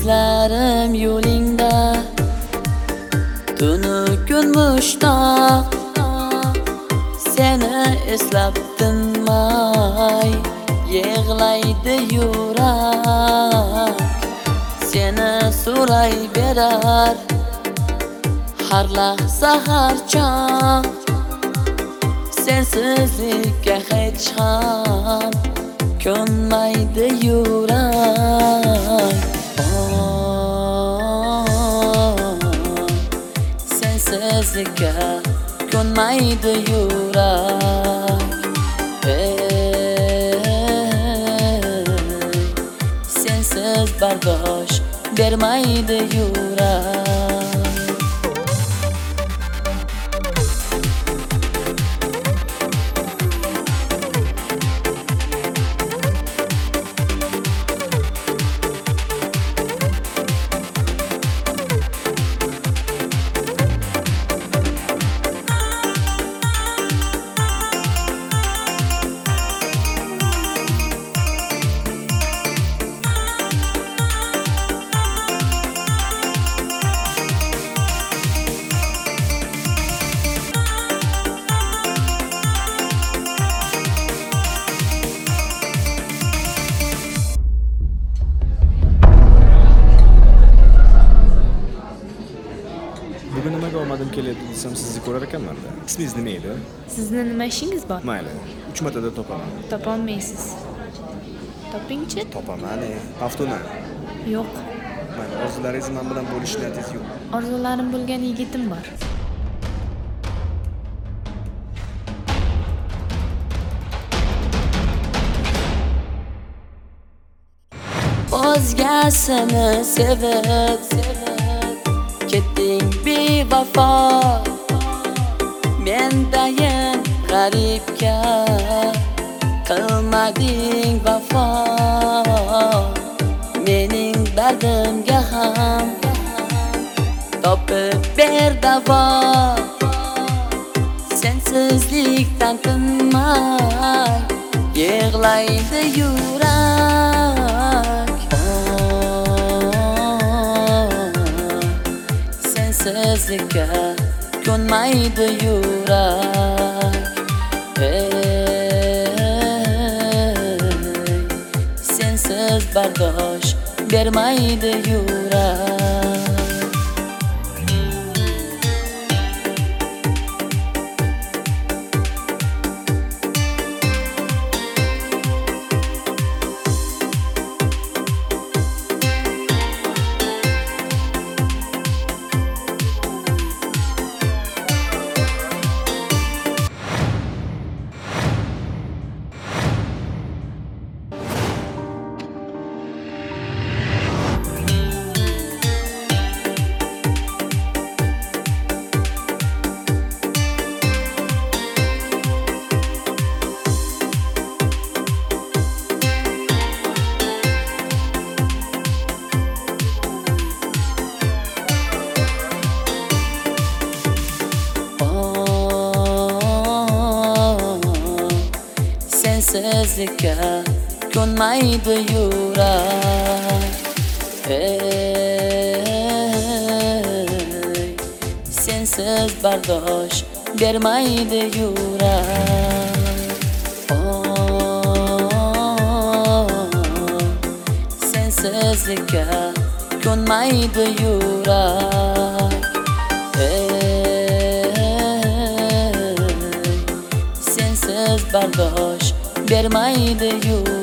Ko'zlarim yo'lingda tunu kun mushtoq, seni eslab tinmay yig'laydi yurak. Seni so'ray berar har lahza har chog', sensizlikka hech ham ko'nmaydi yurak. Sensizlikka ko'nmaydi yurak. Sensiz bardosh bermaydi yurak. Bugun nimaga olmadim kelyapti desam sizni ko'rar ekanman-da. Ismingiz nima edi? Sizni nima ishingiz bor? Mayli, 3 martada topaman. Topolmaysiz. Topingchi? Topaman, Haftuna. Yo'q. Mayli, orzularingizni men bilan bo'lish niyatingiz yo'q. Orzularim bo'lgan yigitim bor. O'zgasini sevib ketding bevafo, mendayin g'aribga qilmading vafo. Mening dardimga ham topib ber davo, sensizlikdan tinmay yig'laydi yurak. Sensizlikka ko'nmaydi yurak. Sensiz bardosh bermaydi yurak. Sensizlikka ko'nmaydi yurak. Sensiz bardosh bermaydi yurak. Sensizlikka ko'nmaydi yurak. Sensiz bardosh bermaydi yurak.